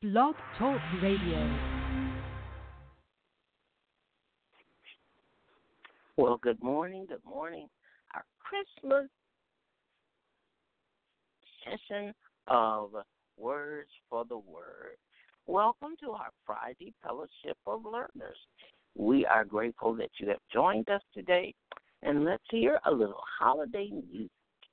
Blog Talk Radio. Well, good morning. Good morning. Our Christmas session of Words for the Word. Welcome to our Friday Fellowship of Learners. We are grateful that you have joined us today, and let's hear a little holiday music.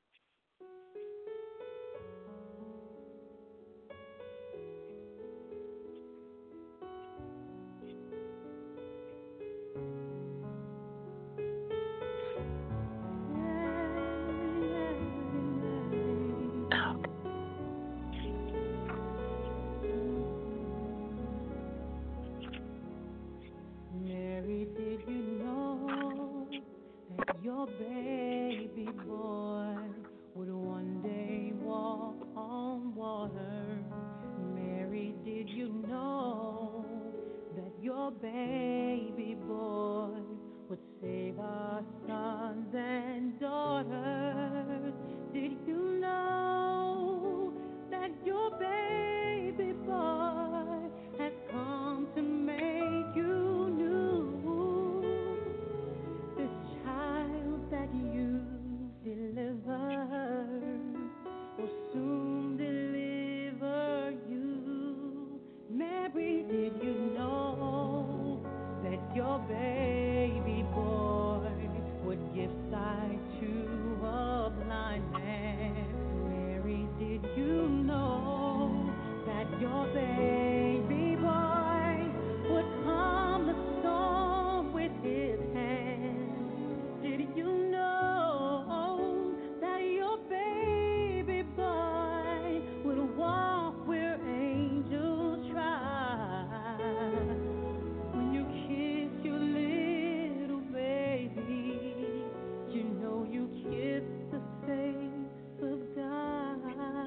Mary, did you know that your baby boy would one day walk on water? Mary, did you know that your baby boy would save our sons and daughters? Did you know that your baby boy has come to make you new? This child that you delivered will soon deliver you. Mary, did you know that your baby boy would give sight to a blind man? Mary, did you know that your baby boy would calm the storm with his hand? Did you know that your baby boy would walk where angels trod? When you kiss your little baby, you know you kiss the face of God.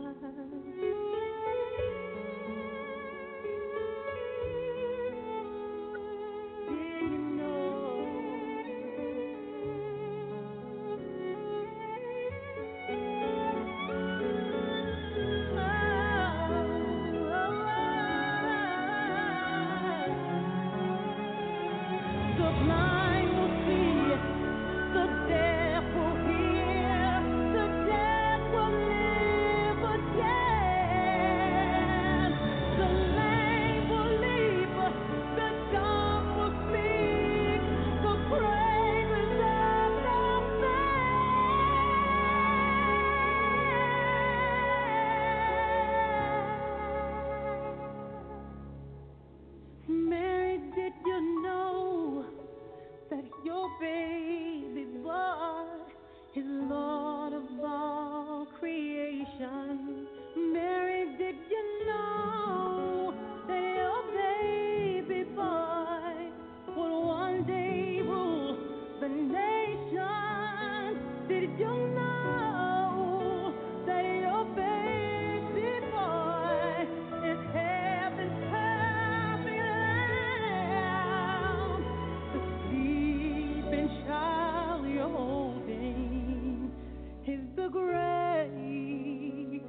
Did you the blind will see, the deaf will hear, the dead will live again. The lame will leap, the dumb will speak, the praises of the fair. Mary, did you know that your baby boy is Lord of all creation? Mary, did you know that your baby boy will one day rule the nation? Did you know that your baby boy is heaven's perfect lamb? The sleeping child you're holding is the great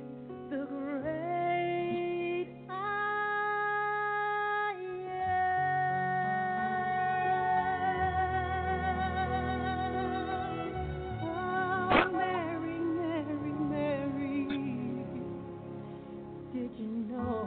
I am. Oh, Mary, Mary, Mary, did you know?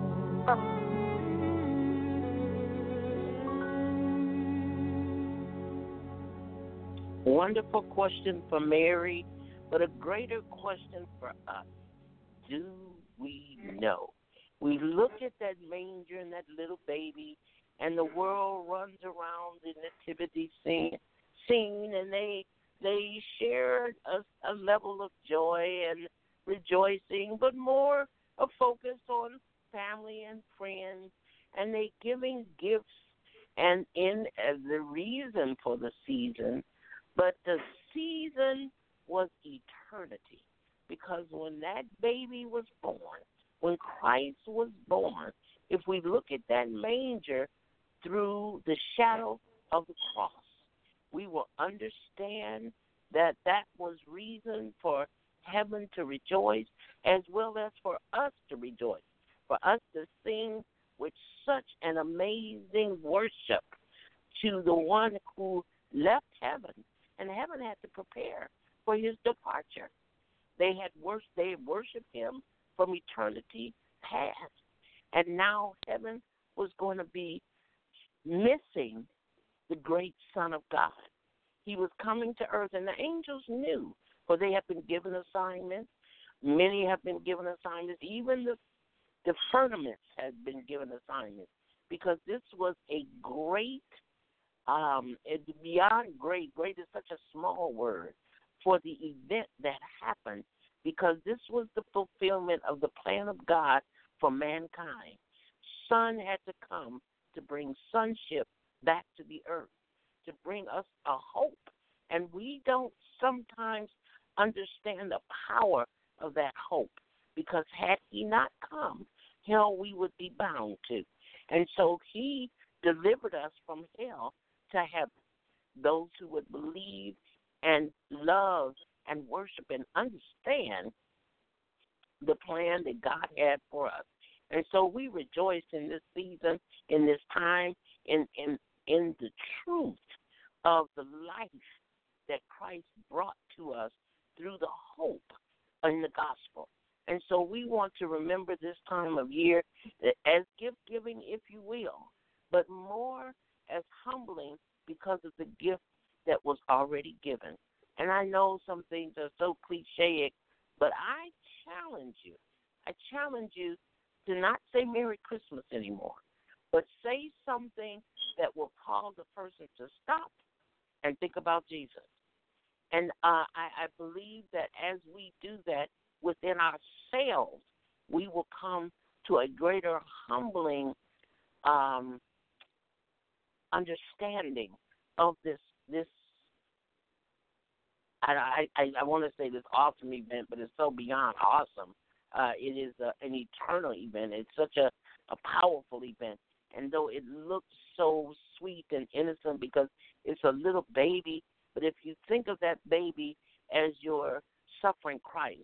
Wonderful question for Mary, but a greater question for us. Do we know? We look at that manger and that little baby, and the world runs around the nativity scene, and they share a level of joy and rejoicing, but more a focus on family and friends, and they giving gifts and in as the reason for the season. But the season was eternity, because when that baby was born, when Christ was born, if we look at that manger through the shadow of the cross, we will understand that that was reason for heaven to rejoice as well as for us to rejoice. for us to sing with such an amazing worship to the one who left heaven, and heaven had to prepare for his departure. They had worshipped him from eternity past, and now heaven was going to be missing the great Son of God. He was coming to earth, and the angels knew, for they have been given assignments. Many have been given assignments. Even the firmaments had been given assignments, because this was a great, beyond great. Great is such a small word for the event that happened, because this was the fulfillment of the plan of God for mankind. Son had to come to bring sonship back to the earth, to bring us a hope. And we don't sometimes understand the power of that hope, because had he not come, hell we would be bound to. And so he delivered us from hell to heaven. Those who would believe and love and worship and understand the plan that God had for us. And so we rejoice in this season, in this time, in the truth of the life that Christ brought to us through the hope in the gospel. And so we want to remember this time of year as gift-giving, if you will, but more as humbling because of the gift that was already given. And I know some things are so cliche, but I challenge you to not say Merry Christmas anymore, but say something that will cause the person to stop and think about Jesus. And I believe that as we do that within ourselves, we will come to a greater humbling understanding of this I want to say this awesome event, but it's so beyond awesome. It is an eternal event. It's such a powerful event. And though it looks so sweet and innocent because it's a little baby, but if you think of that baby as your suffering Christ,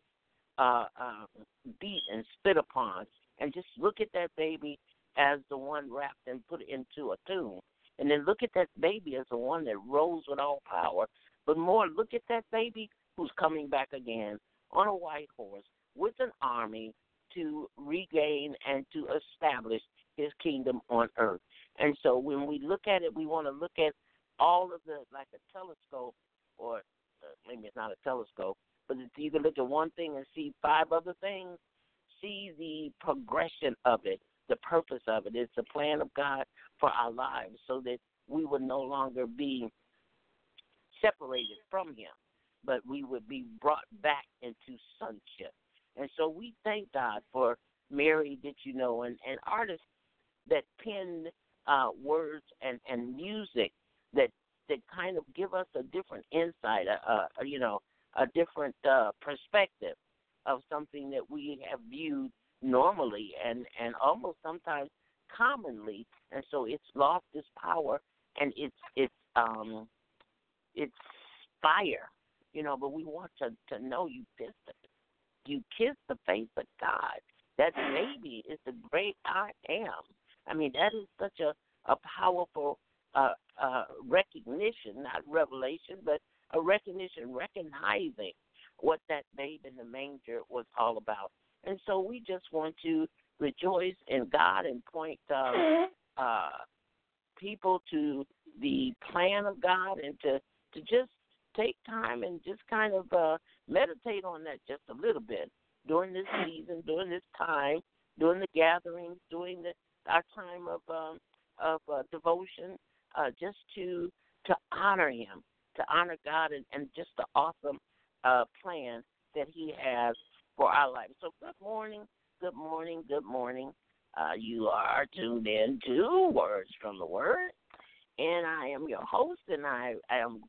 beat and spit upon, and just look at that baby as the one wrapped and put into a tomb, and then look at that baby as the one that rose with all power, but more look at that baby who's coming back again on a white horse with an army to regain and to establish his kingdom on earth. And so when we look at it, we want to look at all of the, like a telescope, or maybe it's not a telescope, but it's either look at one thing and see 5 other things, see the progression of it, the purpose of it. It's the plan of God for our lives so that we would no longer be separated from him, but we would be brought back into sonship. And so we thank God for Mary, Did You Know, and artists that pen words and music that kind of give us a different insight, a different perspective of something that we have viewed normally and almost sometimes commonly. And so it's lost its power and it's fire, but we want to know you kiss the face of God. That baby is the great I am. I mean, that is such a powerful recognition, not revelation, but a recognition, recognizing what that babe in the manger was all about. And so we just want to rejoice in God and point people to the plan of God and to just take time and just kind of meditate on that just a little bit during this season, during this time, during the gatherings, during our time of devotion, just to honor him, to honor God and just the awesome plan that he has for our life. So good morning, good morning, good morning. You are tuned in to Words from the Word, and I am your host, and I am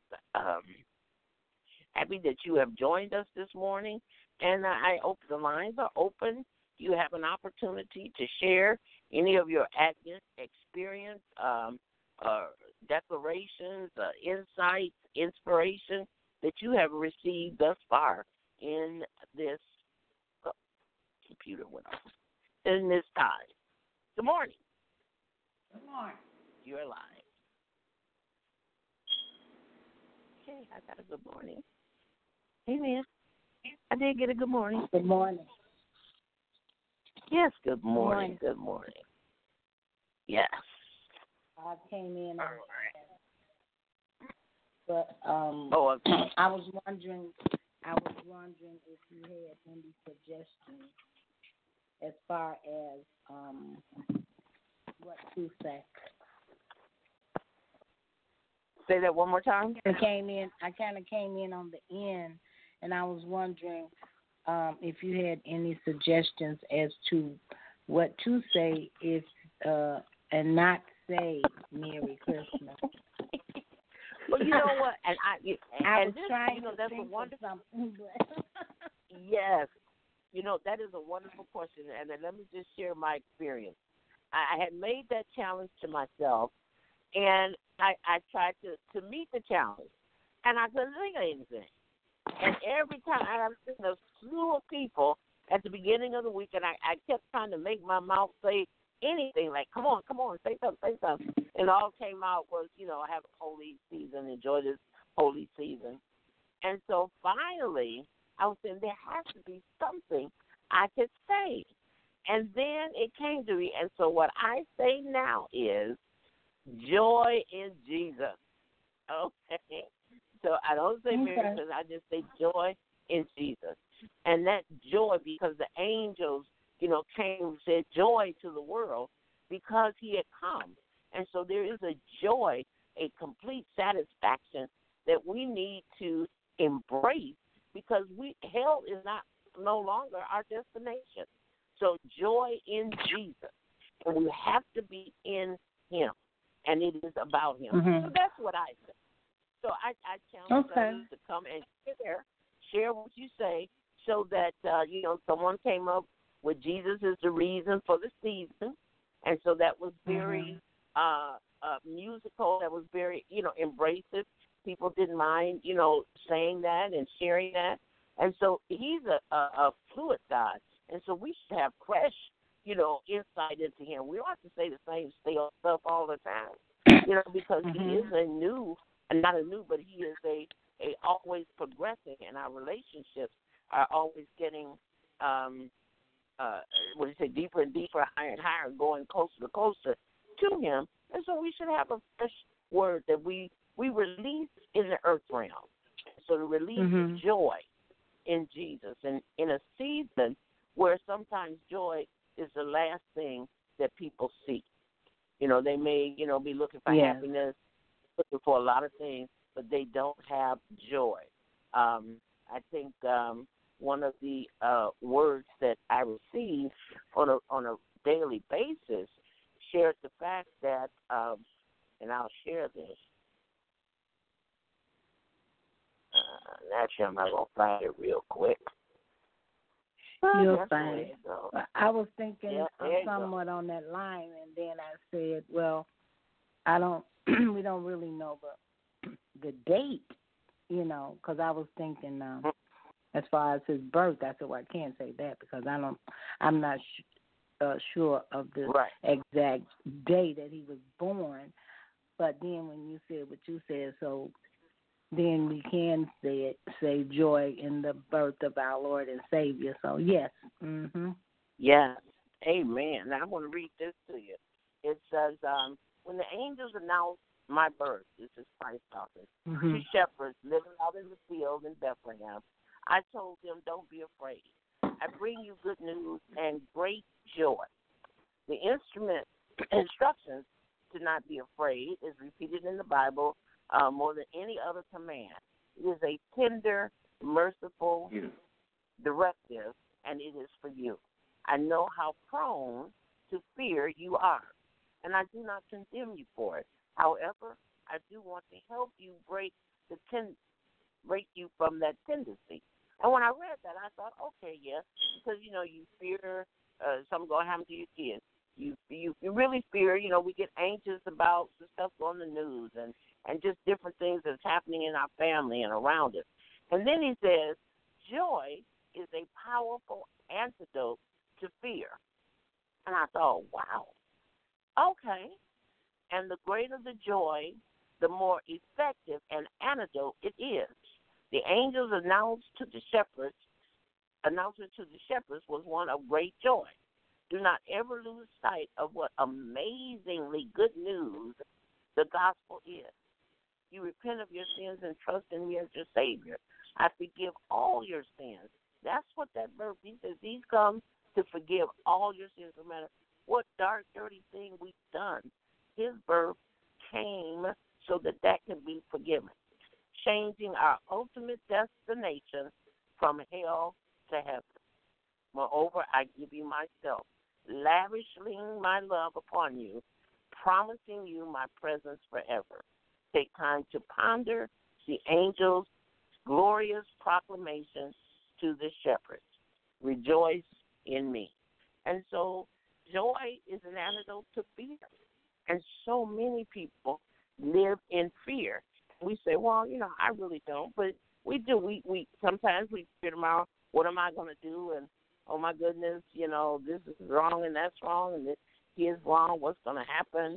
happy that you have joined us this morning. And the lines are open. You have an opportunity to share any of your experience, declarations, insights, inspiration that you have received thus far in this computer went off. in this time. Good morning. Good morning. You're alive. Okay, I got a good morning. Hey, man. I did get a good morning. Good morning. Yes, good morning. Good morning. Yes. I came in on but okay. I was wondering if you had any suggestions as far as what to say. Say that one more time. I kind of came in on the end, and I was wondering if you had any suggestions as to what to say if and not say Merry Christmas. Well, you know what, and I was this, trying to that's think a wonderful. of something. But Yes, that is a wonderful question, and then let me just share my experience. I had made that challenge to myself, and I tried to meet the challenge, and I couldn't think of anything. And every time I've seen a slew of people at the beginning of the week, and I kept trying to make my mouth say anything, like, come on, say something. And all came out was, have a holy season, enjoy this holy season. And so finally, I was saying there has to be something I could say. And then it came to me, and so what I say now is joy in Jesus. Okay? So I don't say Merry Christmas, I just say joy in Jesus. And that joy, because the angels, came and said joy to the world because he had come. And so there is a joy, a complete satisfaction that we need to embrace because hell is no longer our destination. So joy in Jesus. And we have to be in him. And it is about him. Mm-hmm. So that's what I say. So I challenge others to come and share what you say so that, someone came up with Jesus is the reason for the season. And so that was very musical. That was very, embracive. People didn't mind, saying that and sharing that. And so he's a fluid God. And so we should have fresh, insight into him. We don't have to say the same stuff all the time, because he is but he is a always progressing, and our relationships are always getting, deeper and deeper, higher and higher, going closer to closer to him. And so we should have a fresh word that we release in the earth realm. So to release joy in Jesus, and in a season where sometimes joy is the last thing that people see. They may, be looking for happiness, looking for a lot of things, but they don't have joy. I think one of the words that I receive on a daily basis shared the fact that, and I'll share this. Actually, I'm not going to find it real quick. You'll find it. I was thinking somewhat on that line, and then I said, well, we don't really know the date, because I was thinking as far as his birth, I said, well, I can't say that because I'm not sure of the exact day that he was born. But then when you said what you said, so then we can say joy in the birth of our Lord and Savior. So, yes. Mm-hmm. Yes. Amen. Now, I want to read this to you. It says, when the angels announced my birth, this is Christ talking, two shepherds living out in the field in Bethlehem, I told them, don't be afraid. I bring you good news and great joy. The instructions to not be afraid is repeated in the Bible more than any other command. It is a tender, merciful directive, and it is for you. I know how prone to fear you are, and I do not condemn you for it. However, I do want to help you break you from that tendency. And when I read that, I thought, okay, yes, because, you fear something going to happen to your kids. You really fear, we get anxious about the stuff on the news and just different things that's happening in our family and around us. And then he says, joy is a powerful antidote to fear. And I thought, wow, okay. And the greater the joy, the more effective an antidote it is. The angels announcement to the shepherds was one of great joy. Do not ever lose sight of what amazingly good news the gospel is. You repent of your sins and trust in me as your Savior. I forgive all your sins. That's what that verse, he says, he's come to forgive all your sins, no matter what dark, dirty thing we've done. His birth came so that can be forgiven, changing our ultimate destination from hell to heaven. Moreover, I give you myself, lavishing my love upon you, promising you my presence forever. Take time to ponder the angel's glorious proclamation to the shepherds. Rejoice in me. And so joy is an antidote to fear. And so many people live in fear. We say, well, I really don't. But we do. We sometimes we fear tomorrow, what am I going to do? And, oh, my goodness, this is wrong and that's wrong and this is wrong. What's going to happen?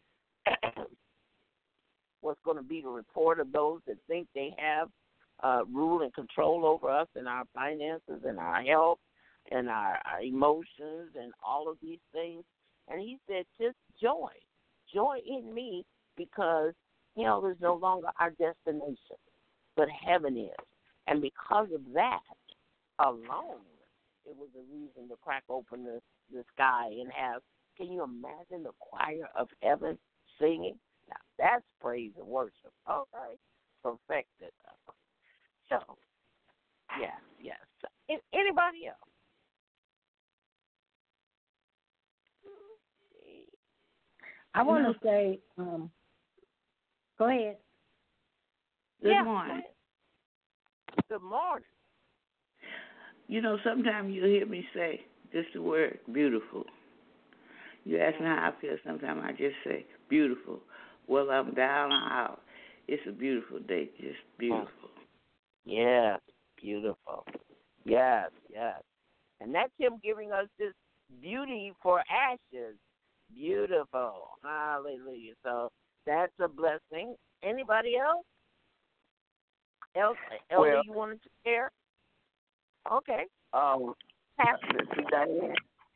What's going to be the report of those that think they have rule and control over us and our finances and our health and our emotions and all of these things? And he said, just joy in me, because hell is no longer our destination, but heaven is. And because of that alone, it was a reason to crack open the sky and have, can you imagine the choir of heaven singing? Now, that's praise and worship. Okay. Perfected. So, yes. Anybody else? I want to say, go ahead. Good morning. Good morning. Sometimes you'll hear me say just the word beautiful. You ask me how I feel, sometimes I just say beautiful. Whether I'm down or out, it's a beautiful day, just beautiful. Yes, beautiful. Yes. And that's him giving us this beauty for ashes. Beautiful. Hallelujah. So that's a blessing. Anybody else? Elder, you wanted to share? Okay. This is Diane.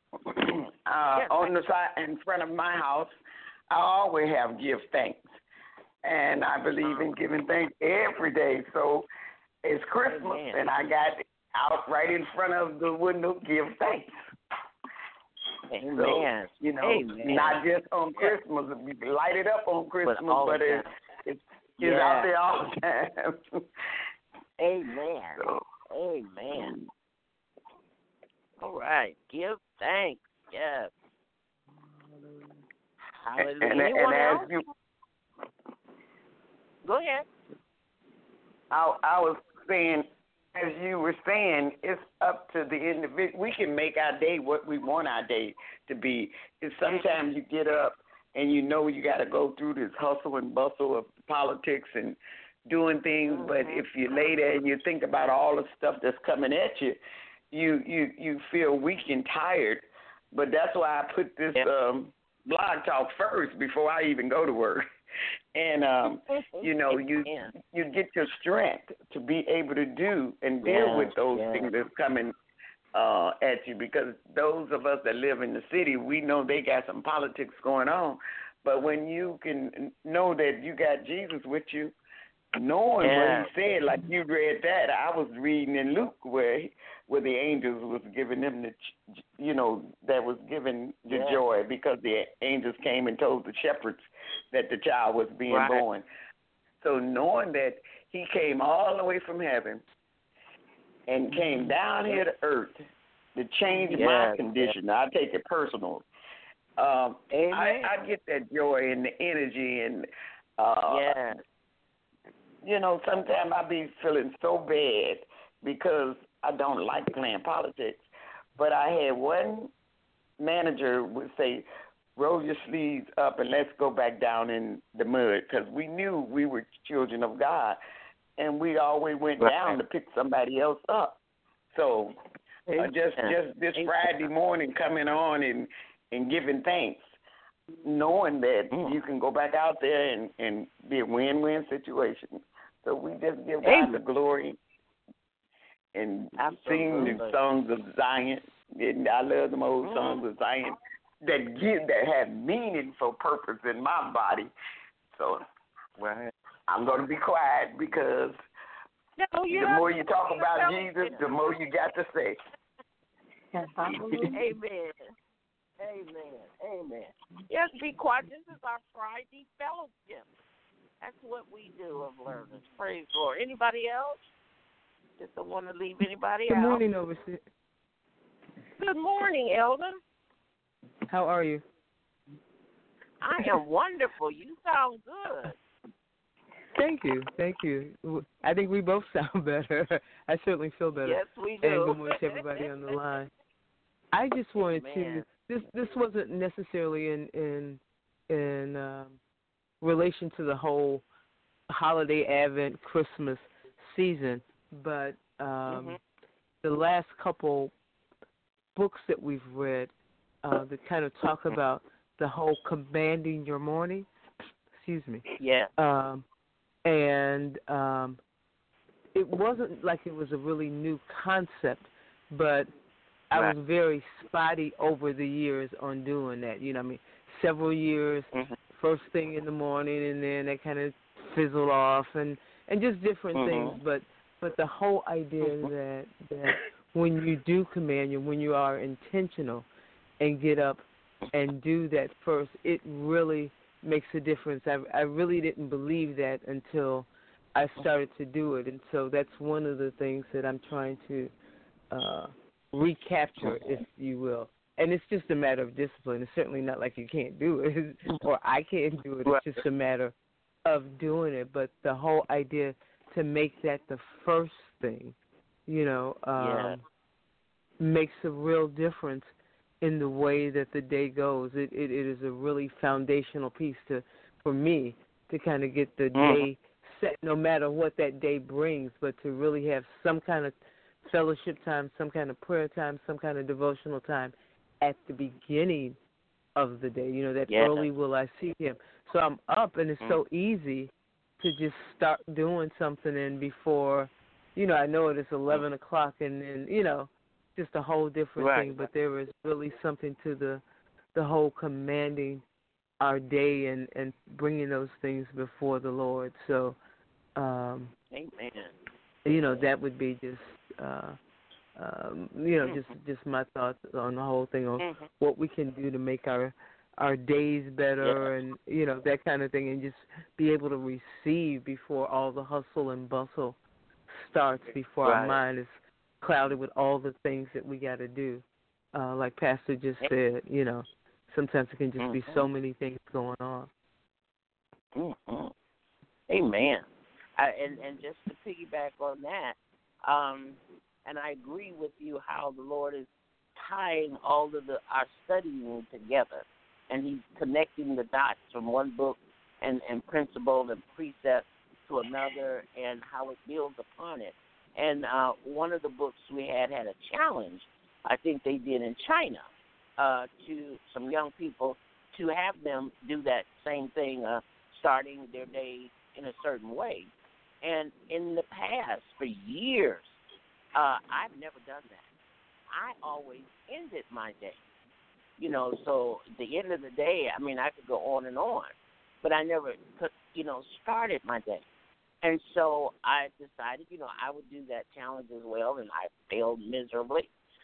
On the side in front of my house, I always have give thanks. And I believe in giving thanks every day. So it's Christmas, and I got out right in front of the window, give thanks. Amen. So, not just on Christmas, we light it up on Christmas, but it's out there all the time. Amen. Amen. All right. Give thanks. Yes. Hallelujah. Anyone else? Go ahead. I was saying, as you were saying, it's up to the individual. We can make our day what we want our day to be. It's sometimes you get up and you got to go through this hustle and bustle of politics and doing things, but if you lay there and you think about all the stuff that's coming at you, you feel weak and tired. But that's why I put this blog talk first before I even go to work. And you get your strength to be able to do and deal with those things that's coming at you, because those of us that live in the city, we know they got some politics going on. But when you can know that you got Jesus with you, knowing what he said, like you read that, I was reading in Luke where the angels was giving them that was given the joy, because the angels came and told the shepherds that the child was being born. So knowing that he came all the way from heaven and came down here to earth to change my condition, I take it personal. I get that joy and the energy and sometimes I be feeling so bad because I don't like playing politics. But I had one manager would say, roll your sleeves up and let's go back down in the mud, because we knew we were children of God, and we always went down to pick somebody else up. So just this Friday morning coming on and and giving thanks, knowing that you can go back out there and be a win-win situation. So we just give God the glory and sing the songs of Zion. And I love them old songs of Zion that have meaningful purpose in my body. So I'm going to be quiet because the more you talk about Jesus, the more you got to say. Amen. Amen. Yes, be quiet. This is our Friday fellowship. That's what we do of learners. Praise the Lord. Anybody else? Just don't want to leave anybody out. Good morning, Overseer. Good morning, Elder. How are you? I am wonderful. You sound good. Thank you. I think we both sound better. I certainly feel better. Yes, we do. And good morning to everybody on the line. I just wanted to. This wasn't necessarily in relation to the whole holiday, Advent, Christmas season, but the last couple books that we've read that kind of talk about the whole commanding your morning. Excuse me. Yeah. And it wasn't like it was a really new concept, but I was very spotty over the years on doing that. You know what I mean? Several years, first thing in the morning, and then that kind of fizzled off, and just different things. But the whole idea that when you do command, when you are intentional and get up and do that first, it really makes a difference. I really didn't believe that until I started to do it, and so that's one of the things that I'm trying to recapture, if you will. And it's just a matter of discipline. It's certainly not like you can't do it or I can't do it. It's just a matter of doing it. But the whole idea to make that the first thing, makes a real difference in the way that the day goes. It is a really foundational piece for me to kind of get the day set, no matter what that day brings, but to really have some kind of fellowship time, some kind of prayer time, some kind of devotional time at the beginning of the day. That early will I see him. So I'm up, and it's so easy to just start doing something, and before, I know it is 11 o'clock, and then, just a whole different thing. But there is really something to the whole commanding our day and bringing those things before the Lord. So, amen. That would be just, just my thoughts on the whole thing on what we can do to make our days better and, that kind of thing, and just be able to receive before all the hustle and bustle starts, before our mind is clouded with all the things that we got to do. Like Pastor just said, sometimes it can just be so many things going on. Amen. And just to piggyback on that, and I agree with you how the Lord is tying all of our studying together, and he's connecting the dots from one book and principle and precept to another, and how it builds upon it. And one of the books we had a challenge, I think they did in China, to some young people to have them do that same thing, starting their day in a certain way. And in the past, for years, I've never done that. I always ended my day. So at the end of the day, I could go on and on, but I never could, started my day. And so I decided, I would do that challenge as well, and I failed miserably.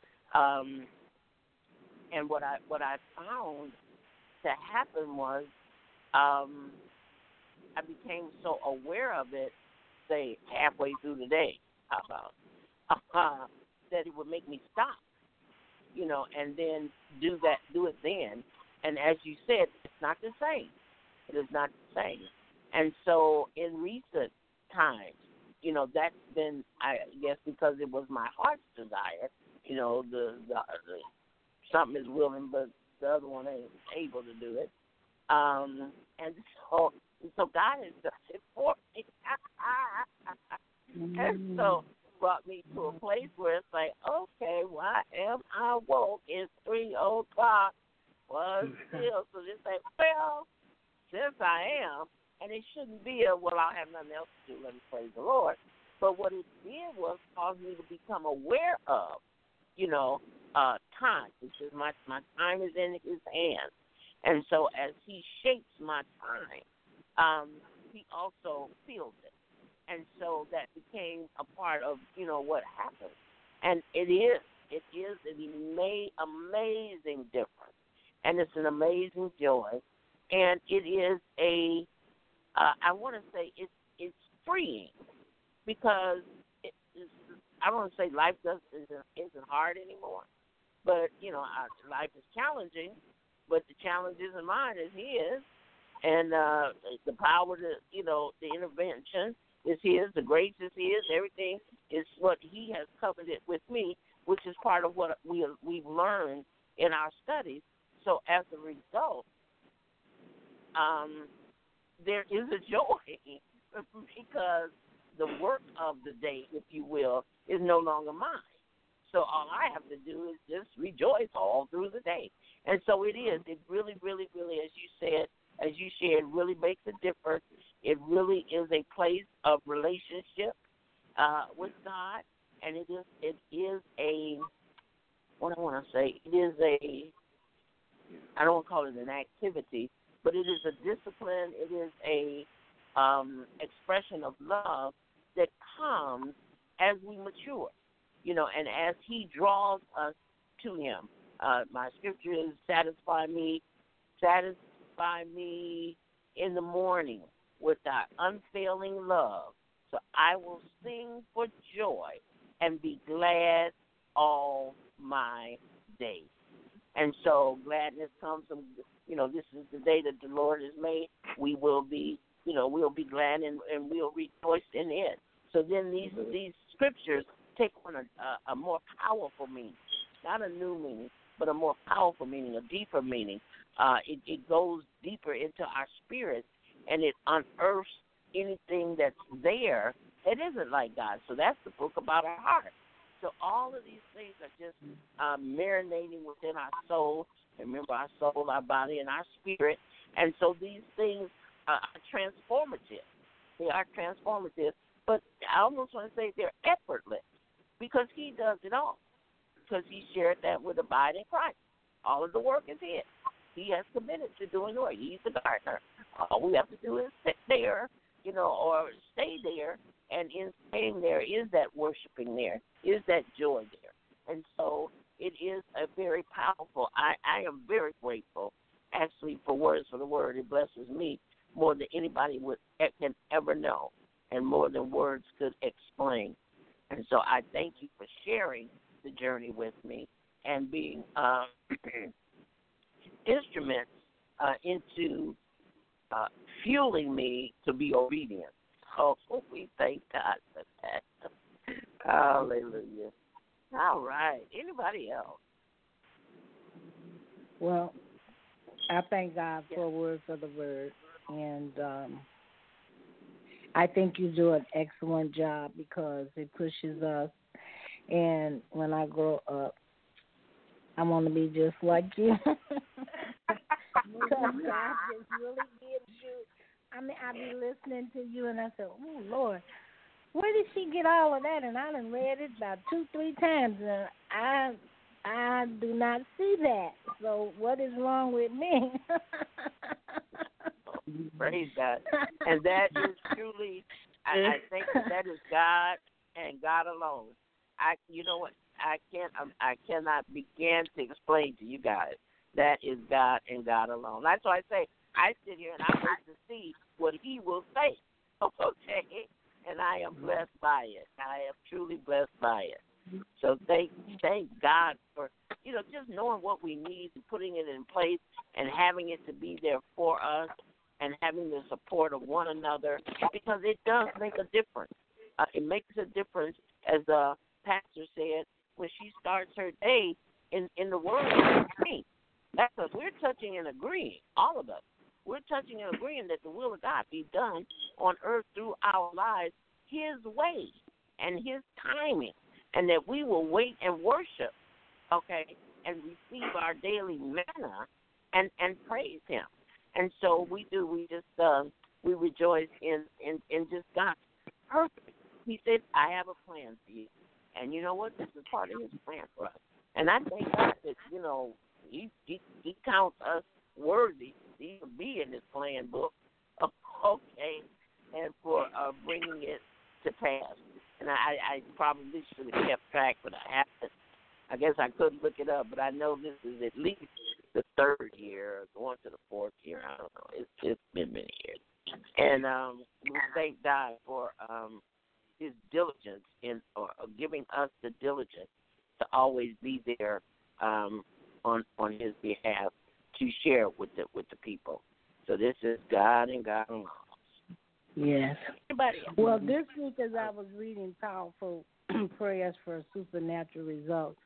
And what I found to happen was I became so aware of it, say, halfway through the day, that it would make me stop, and then do it then. And as you said, it's not the same. It is not the same. And so in recent times, that's been, I guess, because it was my heart's desire. The something is willing, but the other one ain't able to do it. And so God has done it for me. And so brought me to a place where it's like, okay, why am I woke? It's 3:00, was still. So they say, well, since I am, and it shouldn't be well, I'll have nothing else to do. Let me praise the Lord. But what it did was cause me to become aware of, time. It says my time is in his hands. And so as he shapes my time, he also feels it. And so that became a part of, what happened. And it is an amazing difference. And it's an amazing joy. And it is I want to say it's freeing because I don't want to say life isn't hard anymore. But, life is challenging, but the challenge isn't mine, it's his. And the power to, the intervention is his, the grace is his, everything is what he has covenanted with me, which is part of what we've learned in our studies. So as a result, there is a joy because the work of the day, if you will, is no longer mine. So all I have to do is just rejoice all through the day. And so it is. It really, really, really, as you shared, really makes a difference. It really is a place of relationship with God. And it is a, what I want to say, it is I don't want to call it an activity, but it is a discipline. It is a expression of love that comes as we mature, and as he draws us to him. My scripture is satisfy me in the morning with thy unfailing love, so I will sing for joy and be glad all my days. And so gladness comes from, this is the day that the Lord has made. We will be, we'll be glad and we'll rejoice in it. So then these scriptures take on a more powerful meaning, not a new meaning, but a more powerful meaning, a deeper meaning. It goes deeper into our spirit, and it unearths anything that's there that isn't like God. So that's the book about our heart. So all of these things are just marinating within our soul. Remember, our soul, our body, and our spirit. And so these things are transformative. They are transformative. But I almost want to say they're effortless because he does it all. Because he shared that with abide in Christ. All of the work is his. He has committed to doing the work. He's the gardener. All we have to do is sit there, or stay there. And in staying there is that worshiping there, is that joy there. And so it is a very powerful, I am very grateful, actually, for Words for the Word. It blesses me more than anybody can ever know and more than words could explain. And so I thank you for sharing the journey with me and being instruments into fueling me to be obedient. Oh, we thank God for that. Hallelujah. All right. Anybody else? Well, I thank God for Words of the Word. And I think you do an excellent job because it pushes us. And when I grow up, I want to be just like you. Because God just really gives you. I mean, I be listening to you, and I said, oh, Lord, where did she get all of that? And I done read it about 2-3 times, and I do not see that. So what is wrong with me? Praise God. And that is truly, I think that is God and God alone. You know what? I cannot begin to explain to you guys. That is God and God alone. That's why I say I sit here and I wait to see what He will say. Okay, and I am blessed by it. I am truly blessed by it. So thank God for just knowing what we need and putting it in place and having it to be there for us and having the support of one another because it does make a difference. It makes a difference, as the pastor said, when she starts her day in the Word of me. That's because we're touching and agreeing, all of us. We're touching and agreeing that the will of God be done on earth through our lives His way and His timing, and that we will wait and worship, okay, and receive our daily manna and praise Him. And so we do. We just we rejoice in just God's purpose. He said, "I have a plan for you," and you know what? This is part of His plan for us. And I thank God that He counts us worthy to even be in His plan book. Okay, and for bringing it to pass. And I probably should have kept track, but I haven't. I guess I couldn't look it up, but I know this is at least the third year, going to the fourth year. I don't know. It's been many years. And we thank God for His diligence in giving us the diligence to always be there on His behalf to share with the people. So this is God and God alone. Yes. Well, this week as I was reading Powerful Prayers for Supernatural Results,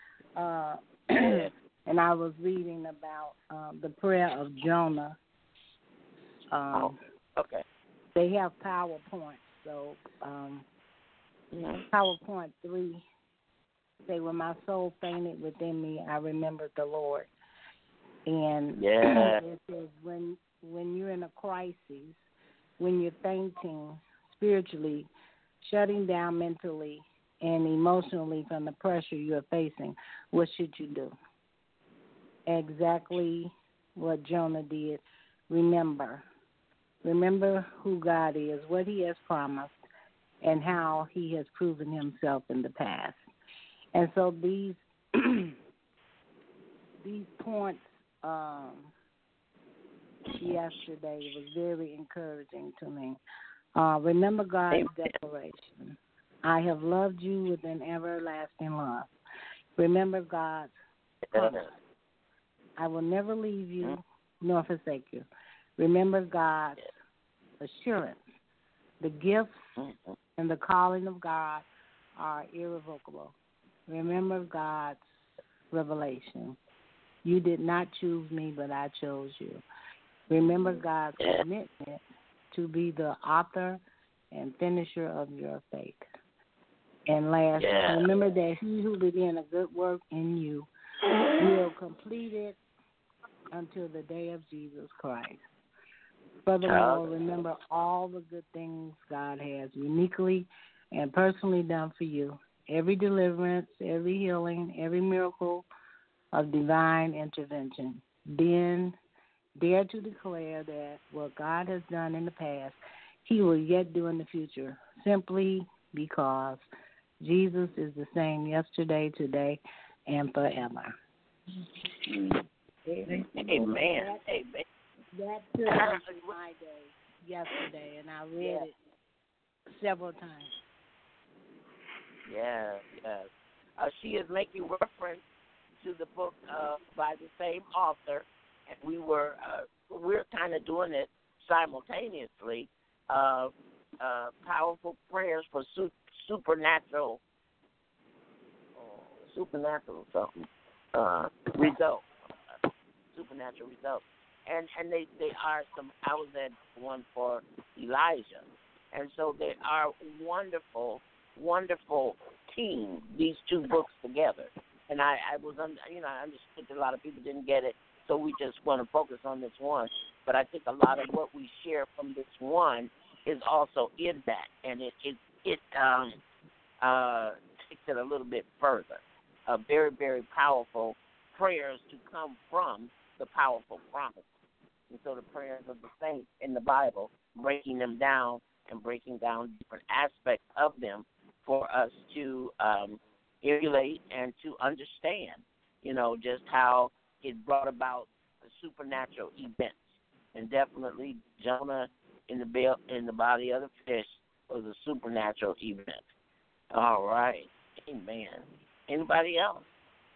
and I was reading about the prayer of Jonah. Okay. They have PowerPoint. So PowerPoint 3 say, "When my soul fainted within me, I remembered the Lord." And it says when you're in a crisis, when you're fainting spiritually, shutting down mentally and emotionally from the pressure you're facing, what should you do? Exactly what Jonah did. Remember who God is, what He has promised, and how He has proven Himself in the past. And so these points yesterday was very encouraging to me. Remember God's declaration. I have loved you with an everlasting love. Remember God's promise. I will never leave you nor forsake you. Remember God's assurance. The gifts and the calling of God are irrevocable. Remember God's revelation. You did not choose me, but I chose you. Remember God's commitment to be the author and finisher of your faith. And last, remember that He who began a good work in you will complete it until the day of Jesus Christ. Furthermore, remember all the good things God has uniquely and personally done for you. Every deliverance, every healing, every miracle of divine intervention. Then dare to declare that what God has done in the past, He will yet do in the future, simply because Jesus is the same yesterday, today, and forever. Amen. That took my day yesterday, and I read it several times. Yes. She is making reference to the book by the same author, and we're kind of doing it simultaneously. Powerful Prayers for Supernatural something results. Supernatural results. And they are some. I was at one for Elijah, and so they are wonderful team. These two books together, and I understood that a lot of people didn't get it, so we just want to focus on this one. But I think a lot of what we share from this one is also in that, and it takes it a little bit further. Very, very powerful prayers to come from the powerful promises. And so the prayers of the saints in the Bible, breaking them down and breaking down different aspects of them for us to emulate and to understand, just how it brought about the supernatural events. And definitely Jonah in the body of the fish was a supernatural event. All right. Amen. Anybody else?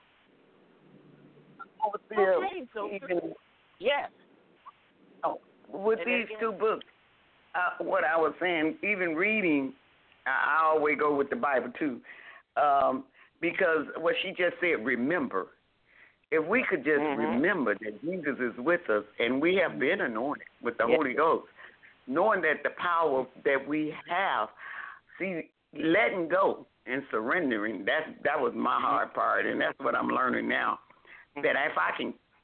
Okay, so yes. Oh, with these two books, what I was saying, even reading, I always go with the Bible too, because what she just said, remember. If we could just remember that Jesus is with us and we have been anointed with the Holy Ghost, knowing that the power that we have, see, letting go and surrendering, that was my hard part, and that's what I'm learning now. That if I can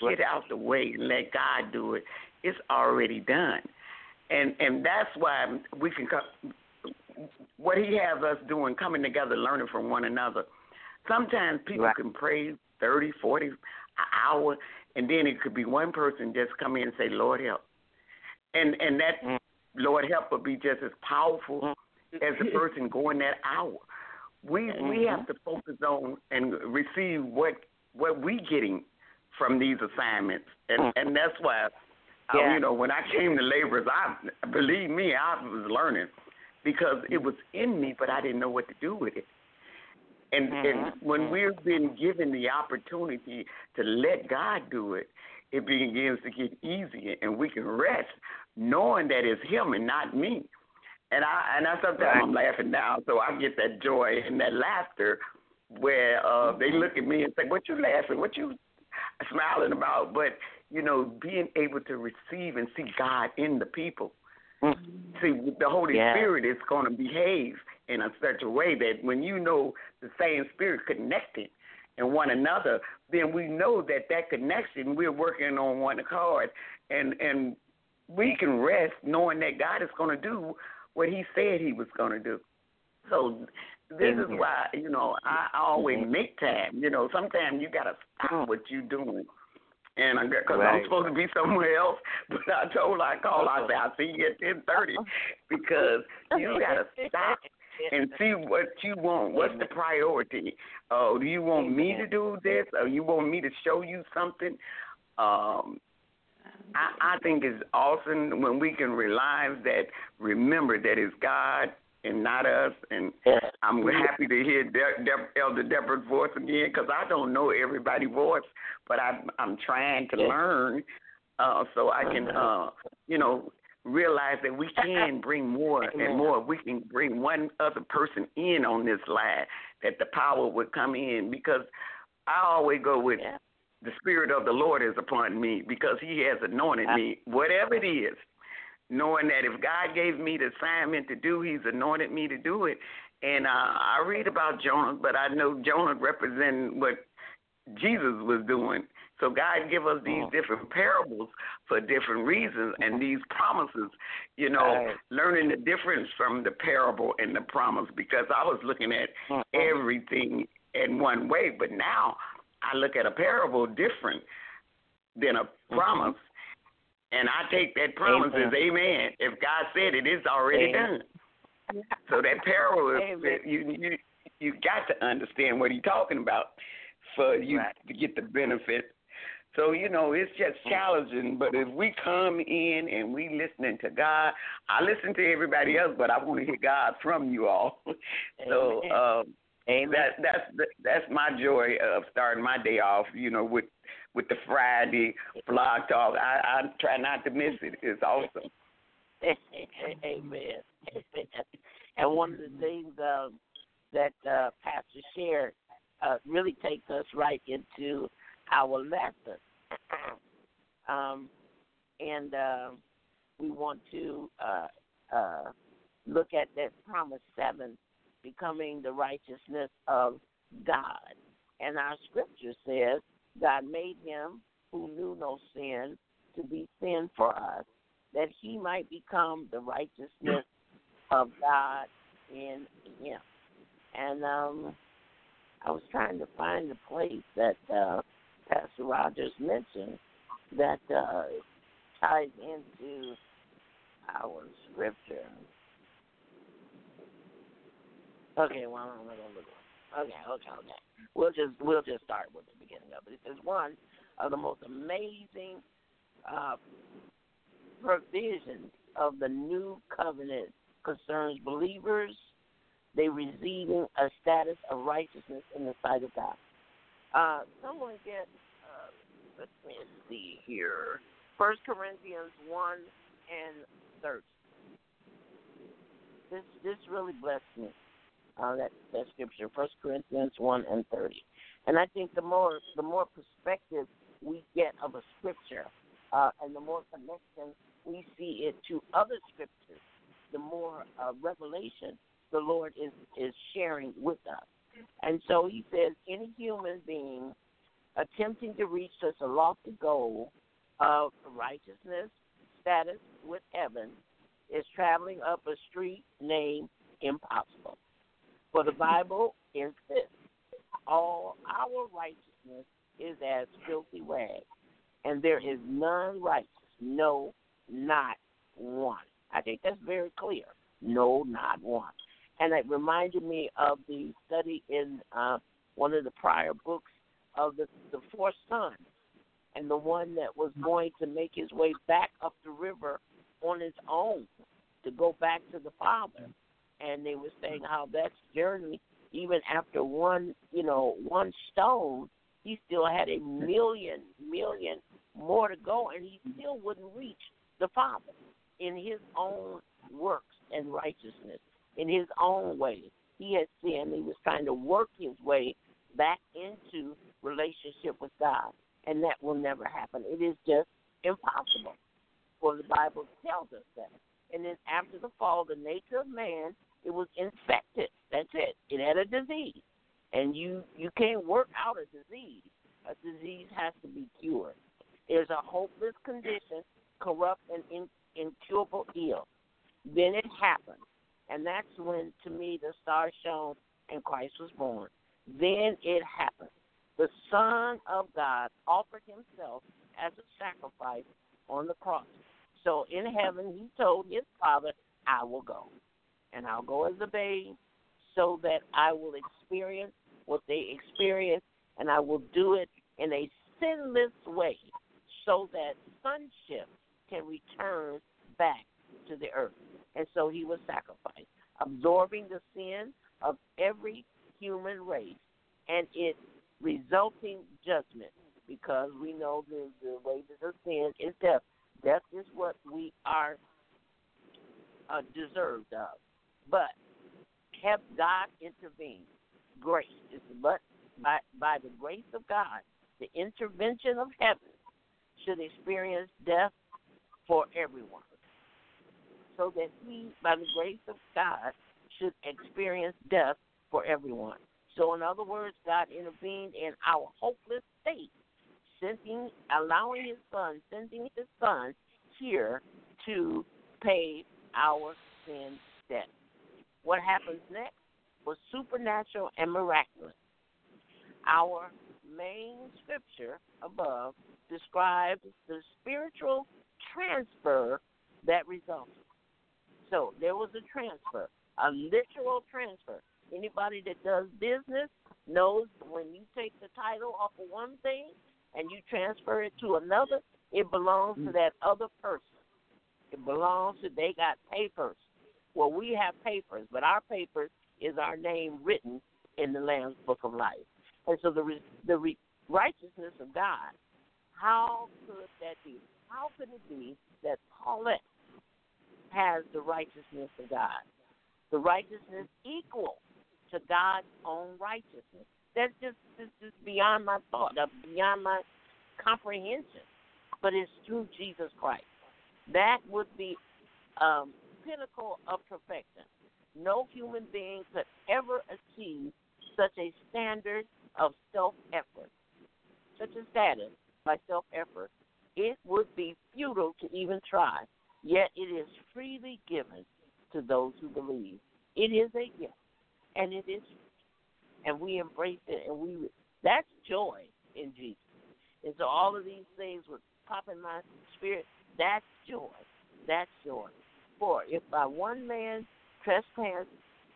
get out the way and let God do it, it's already done. And that's why we can come, what he has us doing, coming together, learning from one another. Sometimes people can pray 30, 40, an hour, and then it could be one person just come in and say, Lord, help. And that Lord, help will be just as powerful as the person going that hour. We have to focus on and receive what we getting from these assignments. And that's why, when I came to Laborers, believe me, I was learning because it was in me, but I didn't know what to do with it. And when we've been given the opportunity to let God do it, it begins to get easier, and we can rest knowing that it's Him and not me. And I sometimes I'm laughing now, so I get that joy and that laughter where they look at me and say, "What you laughing? What you smiling about?" But being able to receive and see God in the people. See, the Holy Spirit is going to behave in a such a way that when the same Spirit connected in one another, then we know that connection, we're working on one accord, and we can rest knowing that God is going to do what He said He was going to do. So this is why, I always make time. Sometimes you got to stop what you're doing. And because I'm supposed to be somewhere else, but I told her, I said, I'll see you at 10:30 because you got to stop and see what you want. What's the priority? Do you want me to do this, or you want me to show you something? I think it's awesome when we can realize that, remember that it's God and not us. And I'm happy to hear Elder Deborah's voice again because I don't know everybody's voice, but I'm trying to learn so I can, realize that we can bring more and more. We can bring one other person in on this line, that the power would come in, because I always go with the Spirit of the Lord is upon me because He has anointed me, whatever it is, knowing that if God gave me the assignment to do, He's anointed me to do it. And I read about Jonah, but I know Jonah represented what Jesus was doing. So God give us these different parables for different reasons, and these promises, learning the difference from the parable and the promise, because I was looking at everything in one way, but now I look at a parable different than a promise, and I take that promise as amen. If God said it, it's already done. So that parable, you got to understand what He's talking about for you to get the benefit. So, it's just challenging, but if we come in and we listening to God, I listen to everybody else, but I want to hear God from you all. So that's my joy of starting my day off, with the Friday blog talk. I try not to miss it. It's awesome. Amen. And one of the things that Pastor shared really takes us right into our lesson. And we want to look at that promise 7, becoming the righteousness of God. And our scripture says, God made Him who knew no sin to be sin for us, that He might become the righteousness of God in Him. And I was trying to find the place that Pastor Rogers mentioned that ties into our scripture. Okay, well, I'm not gonna look. Okay. We'll just start with the beginning of it. It is one of the most amazing provisions of the new covenant concerns believers. They receiving a status of righteousness in the sight of God. Someone get, let me see here, 1 Corinthians 1 and 30. This really blessed me, that scripture, 1 Corinthians 1 and 30. And I think the more perspective we get of a scripture, and the more connection we see it to other scriptures, the more revelation the Lord is sharing with us. And so He says, any human being attempting to reach such a lofty goal of righteousness status with heaven is traveling up a street named impossible. For the Bible insists all our righteousness is as filthy rags, and there is none righteous, no, not one. I think that's very clear. No, not one. And it reminded me of the study in one of the prior books of the fourth son, and the one that was going to make his way back up the river on his own to go back to the father. And they were saying how that journey, even after one stone, he still had a million more to go, and he still wouldn't reach the Father in his own works and righteousness, in his own way. He had sinned. He was trying to work his way back into relationship with God, and that will never happen. It is just impossible, for the Bible tells us that. And then after the fall, the nature of man, it was infected. That's it. It had a disease. And you can't work out a disease. A disease has to be cured. There's a hopeless condition, corrupt and incurable ill. Then it happened. And that's when, to me, the star shone and Christ was born. Then it happened. The Son of God offered himself as a sacrifice on the cross. So in heaven, he told his Father, I will go. And I'll go as a babe so that I will experience what they experience, and I will do it in a sinless way so that sonship can return back to the earth. And so he was sacrificed, absorbing the sin of every human race and its resulting judgment, because we know the wages of sin is death. Death is what we are deserved of. But have God intervened? Grace. But by the grace of God, the intervention of heaven should experience death for everyone. So that he, by the grace of God, should experience death for everyone. So in other words, God intervened in our hopeless state, sending his son here to pay our sin debt. What happens next was supernatural and miraculous. Our main scripture above describes the spiritual transfer that resulted. So there was a transfer, a literal transfer. Anybody that does business knows when you take the title off of one thing and you transfer it to another, it belongs to that other person. It belongs to, they got papers. Well, we have papers, but our papers is our name written in the Lamb's Book of Life. And so the righteousness of God, how could that be? How could it be that Paulette has the righteousness of God? The righteousness equal to God's own righteousness. That's just beyond my thought, beyond my comprehension. But it's through Jesus Christ. That would be pinnacle of perfection. No human being could ever achieve such a standard of self-effort, such a status by self-effort. It would be futile to even try, yet it is freely given to those who believe. It is a gift, and it is, and we embrace it, and that's joy in Jesus. And so all of these things would pop in my spirit. That's joy. That's joy. For if by one man's trespass,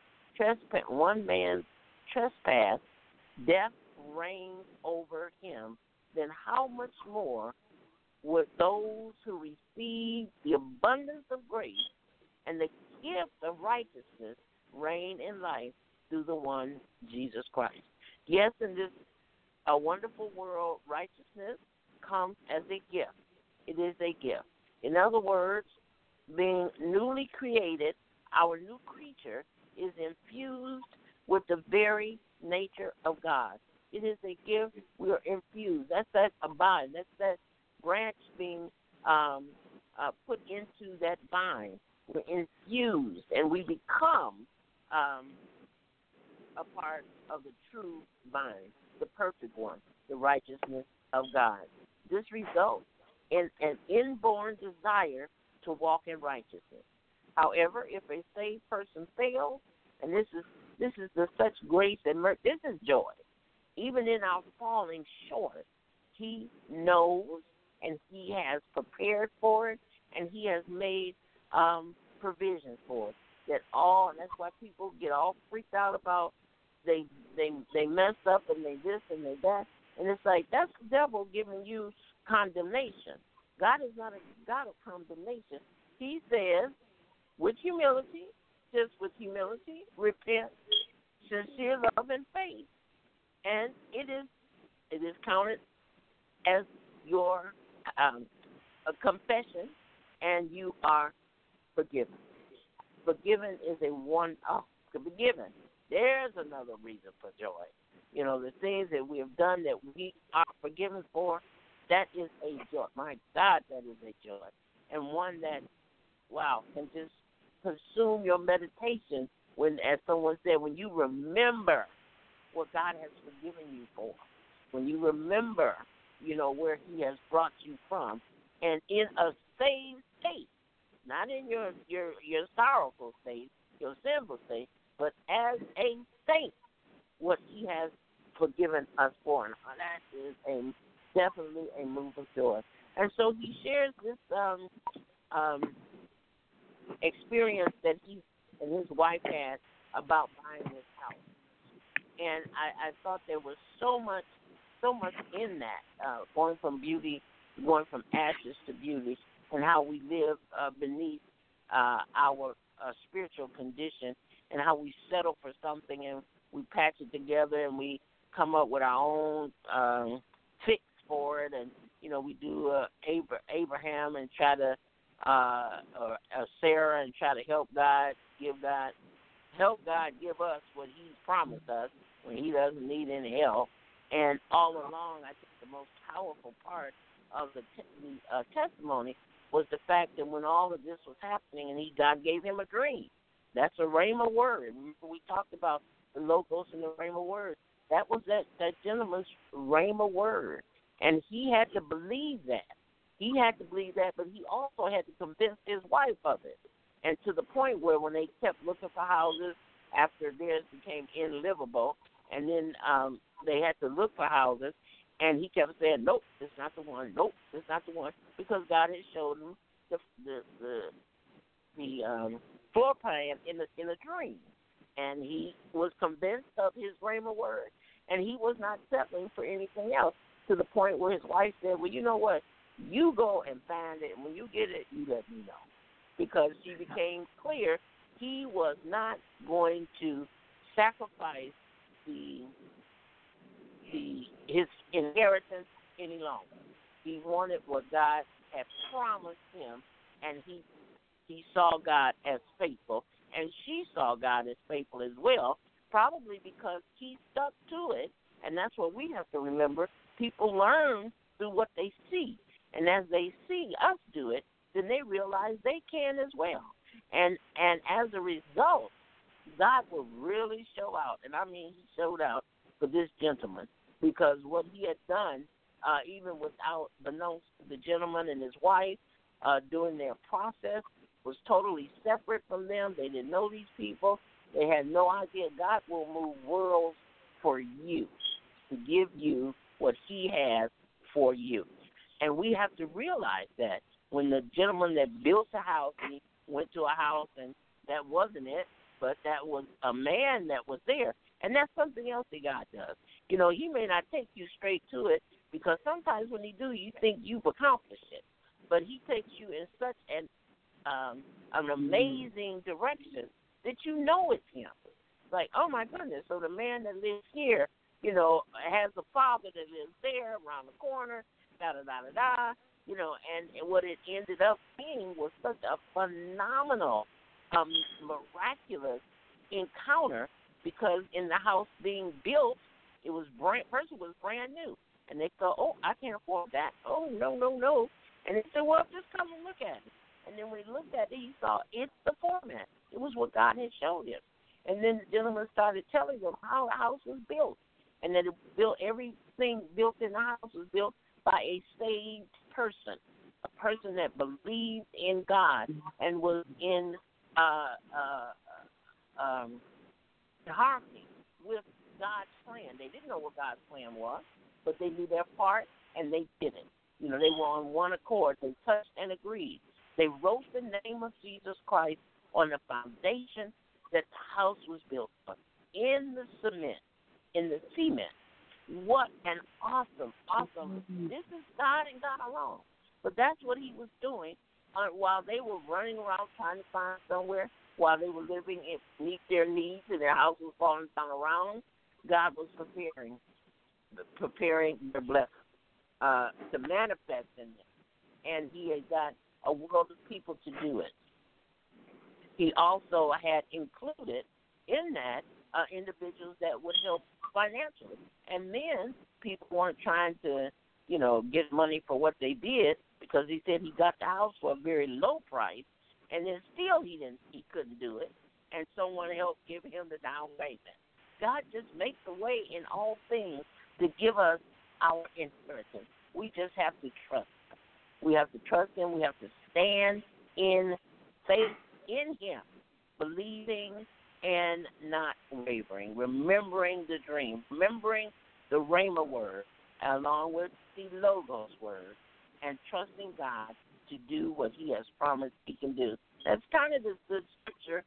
death reigns over him, then how much more would those who receive the abundance of grace and the gift of righteousness reign in life through the one Jesus Christ? Yes, in this a wonderful world, righteousness comes as a gift. It is a gift. In other words, being newly created, our new creature is infused with the very nature of God. It is a gift. We are infused. That's that abide. That's that branch being put into that vine. We're infused, and we become a part of the true vine, the perfect one. the righteousness of God. This results in an inborn desire to walk in righteousness. However, if a saved person fails, and this is the such grace and mercy, this is joy. Even in our falling short, He knows and He has prepared for it, and He has made provisions for it. And that's why people get all freaked out about they messed up and they this and they that, and it's like that's the devil giving you condemnation. God is not a God of condemnation. He says, with humility, repent, sincere love and faith, and it is counted as your a confession, and you are forgiven. Forgiven is forgiven. There's another reason for joy. You know, the things that we have done that we are forgiven for, that is a joy. My God, that is a joy. And one that, wow, can just consume your meditation when, as someone said, when you remember what God has forgiven you for, when you remember, you know, where He has brought you from, and in a saved state, not in your sorrowful state, your sinful state, but as a saint, what He has forgiven us for. And that is definitely a move of joy. And so he shares this experience that he and his wife had about buying this house. And I thought there was so much in that, going from ashes to beauty, and how we live beneath our spiritual condition, and how we settle for something and we patch it together and we come up with our own fix for it. And, you know, we do Abraham and try to, or Sarah, and try to help God give us what He's promised us when He doesn't need any help. And all along, I think the most powerful part of the testimony was the fact that when all of this was happening, and God gave him a dream. That's a rhema word. Remember, we talked about the logos and the rhema word. That was that gentleman's rhema word, and he had to believe that. He had to believe that, but he also had to convince his wife of it. And to the point where when they kept looking for houses after theirs became unlivable, and then they had to look for houses, and he kept saying, nope, it's not the one. Nope, it's not the one, because God had showed him the floor plan in a dream, and he was convinced of his rhema word, and he was not settling for anything else. To the point where his wife said, well, you know what? You go and find it, and when you get it, you let me know. Because she became clear he was not going to sacrifice his inheritance any longer. He wanted what God had promised him, and he saw God as faithful, and she saw God as faithful as well, probably because he stuck to it. And that's what we have to remember. People learn through what they see. And as they see us do it, then they realize they can as well. And as a result, God will really show out. And I mean, He showed out for this gentleman, because what he had done, even without beknownst to the gentleman and his wife, during their process, was totally separate from them. They didn't know these people. They had no idea. God will move worlds for you, to give you what He has for you. And we have to realize that when the gentleman that built a house, he went to a house, and that wasn't it, but that was a man that was there. And that's something else that God does. You know, He may not take you straight to it, because sometimes when He do, you think you've accomplished it. But He takes you in such an amazing direction that you know it's Him. Like, oh, my goodness, so the man that lives here, you know, has a father that lives there around the corner, da-da-da-da-da, you know, and what it ended up being was such a phenomenal, miraculous encounter, because in the house being built, it was person was brand new. And they thought, oh, I can't afford that. Oh, no. And they said, well, just come and look at it. And then when he looked at it, he saw it's the format. It was what God had showed him. And then the gentleman started telling them how the house was built. and that it built everything built in the house was built by a saved person, a person that believed in God and was in harmony with God's plan. They didn't know what God's plan was, but they knew their part and they did it. You know, they were on one accord. They touched and agreed. They wrote the name of Jesus Christ on the foundation that the house was built on, in the cement. What an awesome. This is God and God alone. But that's what he was doing while they were running around trying to find somewhere, while they were living beneath their needs and their house was falling down around. God was preparing their blessing to manifest in them. And he had got a world of people to do it. He also had included in that individuals that would help financially. And then people weren't trying to, get money for what they did, because he said he got the house for a very low price, and then still he couldn't do it, and someone helped give him the down payment. God just makes a way in all things to give us our inheritance. We just have to trust him. We have to trust him. We have to stand in faith in him, believing and not wavering, remembering the dream, remembering the Rhema word, along with the Logos word, and trusting God to do what he has promised he can do. That's kind of the scripture,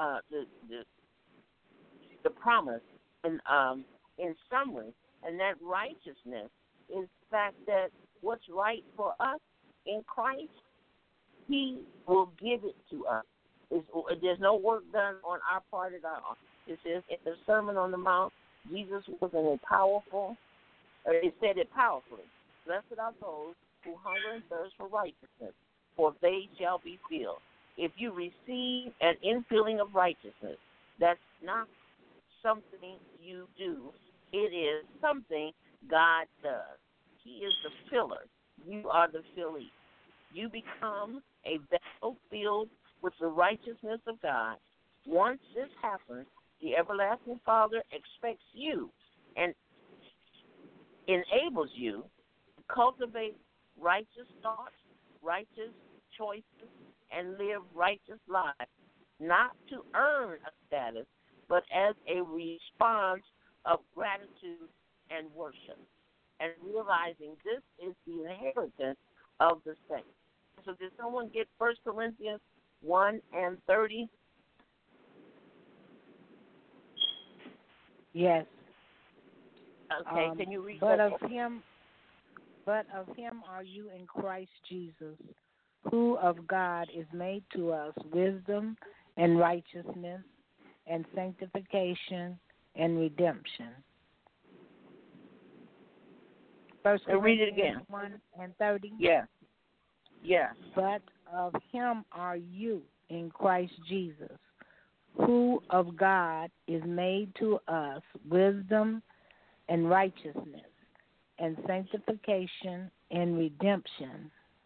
the promise in summary. And that righteousness is the fact that what's right for us in Christ, he will give it to us. There's no work done on our part at all. It says in the Sermon on the Mount, Jesus wasn't it said it powerfully. Blessed are those who hunger and thirst for righteousness, for they shall be filled. If you receive an infilling of righteousness, that's not something you do. It is something God does. He is the filler. You are the fillee. You become a vessel filled with the righteousness of God. Once this happens, the everlasting Father expects you and enables you to cultivate righteous thoughts, righteous choices, and live righteous lives, not to earn a status, but as a response of gratitude and worship, and realizing this is the inheritance of the saints. So did someone get 1 Corinthians 1:30? Yes. Okay, can you read but that? But of him are you in Christ Jesus, who of God is made to us wisdom and righteousness and sanctification and redemption. First read it again. 1:30. Yeah. Yes. But of him are you in Christ Jesus, who of God is made to us wisdom and righteousness and sanctification and redemption.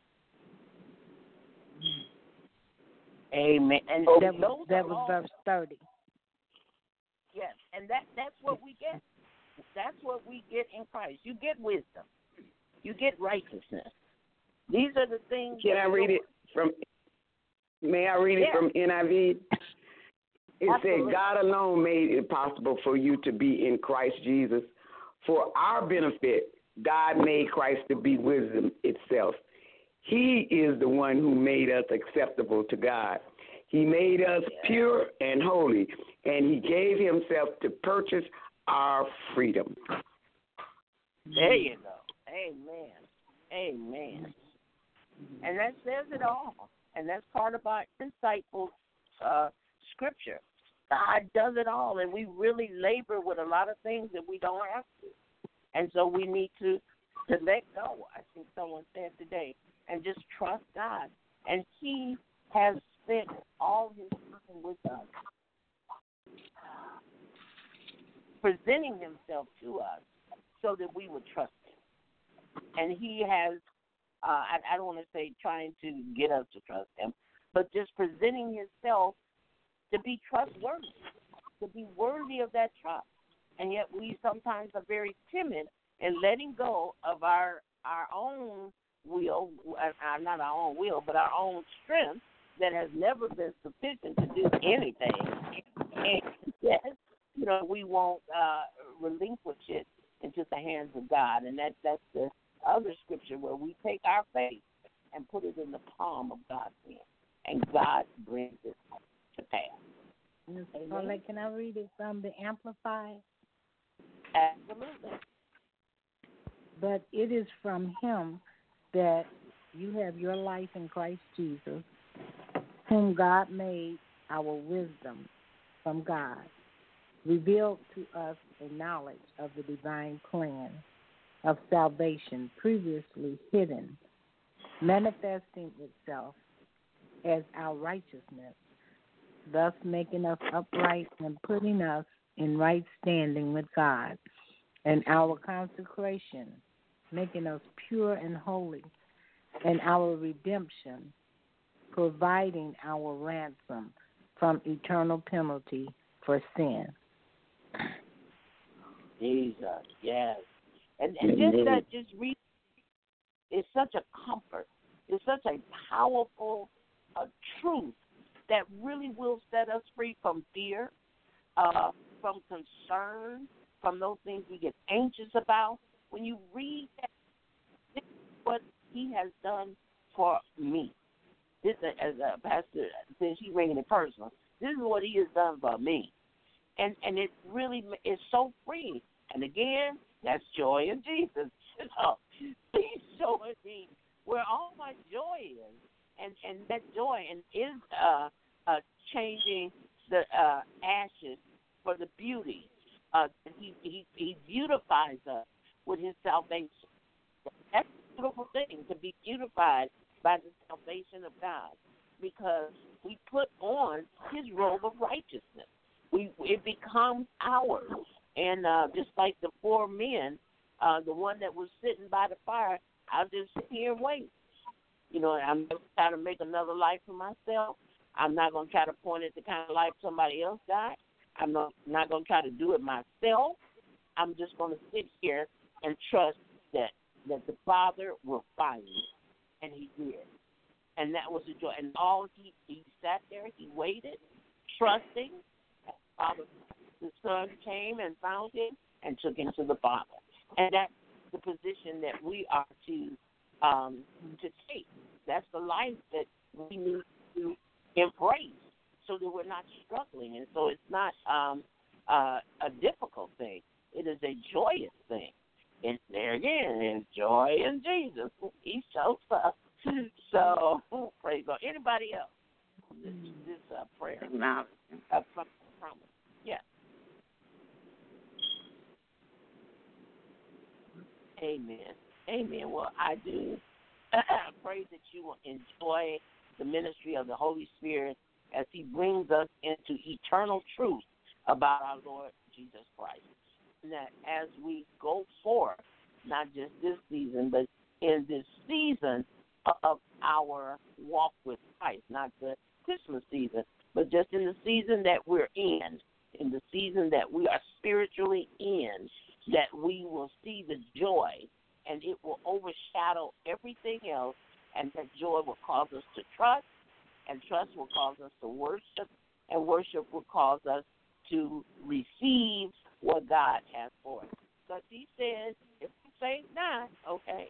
Amen. And that was verse 30. Yes, and that's what we get. That's what we get in Christ. You get wisdom. You get righteousness. These are the things. Can I read it from? May I read it from NIV? It Absolutely. said, God alone made it possible for you to be in Christ Jesus. For our benefit, God made Christ to be wisdom itself. He is the one who made us acceptable to God. He made us pure and holy, and he gave himself to purchase our freedom. There you go. Amen. Amen. And that says it all. And that's part of our insightful scripture. God does it all, and we really labor with a lot of things that we don't have to. And so we need to let go, I think someone said today, and just trust God. And he has spent all his time with us, presenting himself to us so that we would trust him. And he has, I don't want to say trying to get us to trust him, but just presenting himself to be trustworthy, to be worthy of that trust. and yet we sometimes are very timid in letting go of our own will, not our own will, but our own strength that has never been sufficient to do anything. And yes, we won't relinquish it into the hands of God, and that's the other scripture where we take our faith and put it in the palm of God's hand, and God brings it to pass. Paulette, can I read it from the Amplified? Absolutely. But it is from Him that you have your life in Christ Jesus, whom God made our wisdom from God, revealed to us a knowledge of the divine plan of salvation previously hidden, manifesting itself as our righteousness, thus making us upright and putting us in right standing with God, and our consecration, making us pure and holy, and our redemption, providing our ransom from eternal penalty for sin. Jesus, yes. And just read, it's such a comfort. It's such a powerful truth that really will set us free from fear, from concern, from those things we get anxious about. When you read that, this is what He has done for me. This, as a pastor, since she's making it personal, this is what He has done for me. And it really is so free. And again, that's joy in Jesus. Please show me where all my joy is. And that joy is changing the ashes for the beauty. He beautifies us with His salvation. That's a beautiful thing, to be beautified by the salvation of God, because we put on His robe of righteousness. It becomes ours. And just like the 4 men, the one that was sitting by the fire, I'll just sit here and wait. I'm not trying to make another life for myself. I'm not going to try to point at the kind of life somebody else got. I'm not going to try to do it myself. I'm just going to sit here and trust that the Father will find me. And He did. And that was the joy. And he sat there, he waited, trusting. Father, the Son came and found him and took him to the Father. And that's the position that we are to take. That's the life that we need to embrace, so that we're not struggling. And so it's not a difficult thing. It is a joyous thing. And there again, there's joy in Jesus. He shows up. So, praise God. Anybody else? This prayer. No. From promise. Yes. Amen. Amen. Well, I do pray that you will enjoy the ministry of the Holy Spirit as He brings us into eternal truth about our Lord Jesus Christ. And that as we go forth, not just this season, but in this season of our walk with Christ, not the Christmas season, but just in the season that we're in the season that we are spiritually in, that we will see the joy, and it will overshadow everything else, and that joy will cause us to trust, and trust will cause us to worship, and worship will cause us to receive what God has for us. Because He says, if you say not, okay,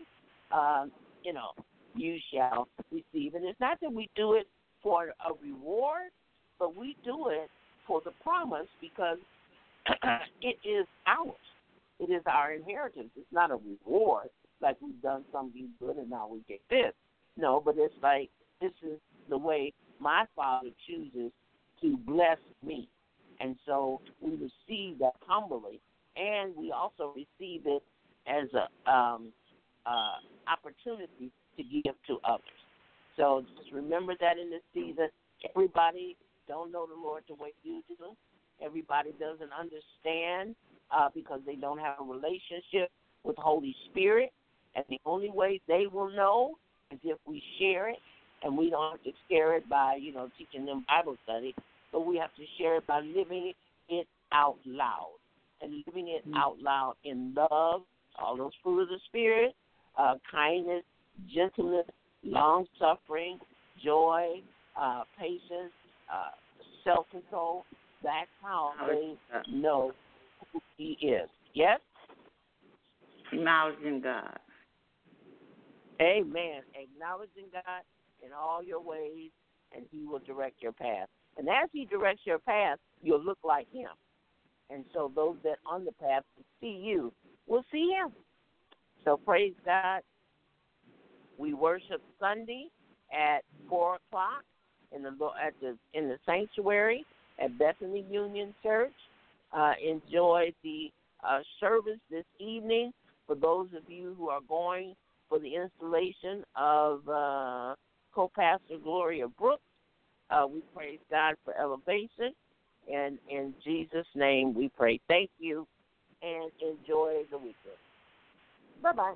you shall receive. And it's not that we do it for a reward, but we do it for the promise, because it is ours. It is our inheritance. It's not a reward, like we've done something good and now we get this. No, but it's like, this is the way my Father chooses to bless me. And so we receive that humbly, and we also receive it as a opportunity to give to others. So just remember that in this season, everybody don't know the Lord the way you do. Everybody doesn't understand because they don't have a relationship with Holy Spirit. And the only way they will know is if we share it. And we don't have to share it by, teaching them Bible study, but we have to share it by living it out loud. and living it out loud in love, all those fruit of the Spirit, kindness, gentleness, long-suffering, joy, patience, self-control. That's how they know who he is. Yes? Acknowledging God. Amen. Acknowledging God in all your ways, and he will direct your path. And as he directs your path, you'll look like him. And so those that on the path see you will see him. So praise God. We worship Sunday at 4:00 in the sanctuary at Bethany Union Church. Enjoy the service this evening. For those of you who are going for the installation of co-pastor Gloria Brooks, we praise God for elevation. And in Jesus' name we pray. Thank you, and enjoy the weekend. Bye-bye.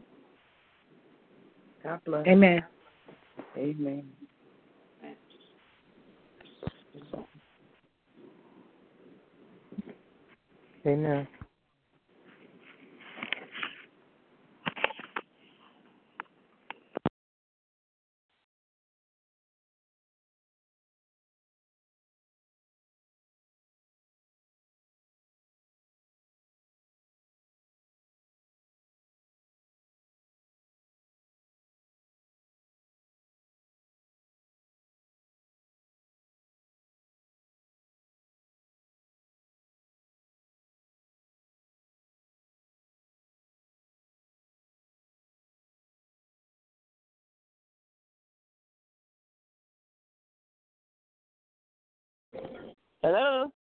God bless. Amen. Amen. Amen. Hello?